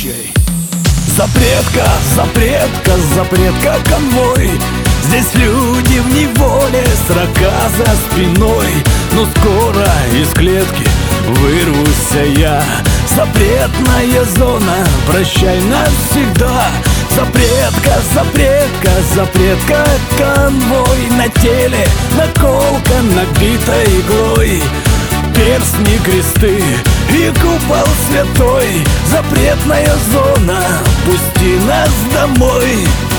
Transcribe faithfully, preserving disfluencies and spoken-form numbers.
Прощай. Запретка, запретка, запретка, конвой. Здесь люди в неволе, строка за спиной. Но скоро из клетки вырвусь я. Запретная зона, прощай навсегда. Запретка, запретка, запретка, конвой. На теле наколка, набита иглой. Перстни, кресты и купол святой. Запретная зона, пусти нас домой.